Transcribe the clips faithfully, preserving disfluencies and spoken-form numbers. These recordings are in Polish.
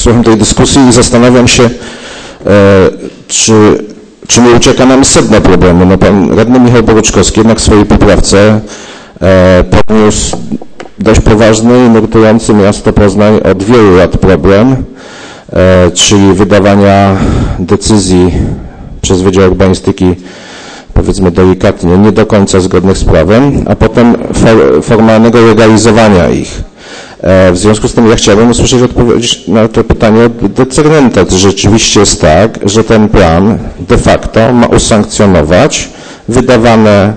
słucham tej dyskusji i zastanawiam się, czy, czy nie ucieka nam sedno problemu. No, pan radny Michał Boruczkowski jednak w swojej poprawce podniósł dość poważny i nurtujący miasto Poznań od wielu lat problem, czyli wydawania decyzji przez Wydział Urbanistyki, powiedzmy delikatnie, nie do końca zgodnych z prawem, a potem for, formalnego legalizowania ich. W związku z tym ja chciałbym usłyszeć odpowiedź na to pytanie od decernenta. Czy rzeczywiście jest tak, że ten plan de facto ma usankcjonować wydawane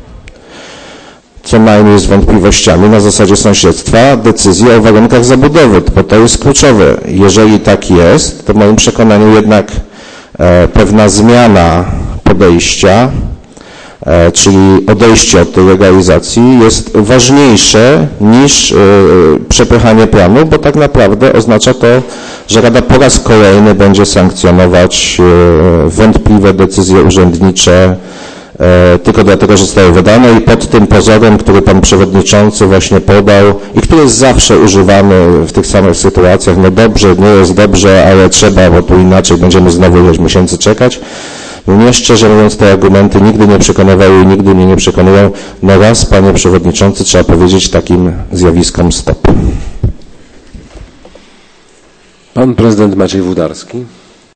co najmniej z wątpliwościami na zasadzie sąsiedztwa decyzje o warunkach zabudowy, bo to jest kluczowe. Jeżeli tak jest, to w moim przekonaniu jednak e, pewna zmiana podejścia, e, czyli odejście od tej legalizacji jest ważniejsze niż e, przepychanie planu, bo tak naprawdę oznacza to, że Rada po raz kolejny będzie sankcjonować e, wątpliwe decyzje urzędnicze, tylko dlatego, że zostały wydane i pod tym pozorem, który pan przewodniczący właśnie podał i który jest zawsze używany w tych samych sytuacjach, no dobrze, nie jest dobrze, ale trzeba, bo tu inaczej będziemy znowu ileś miesięcy czekać. Mnie szczerze mówiąc te argumenty nigdy nie przekonywały i nigdy mnie nie przekonują. No raz, panie przewodniczący, trzeba powiedzieć takim zjawiskom stop. Pan prezydent Maciej Wódarski.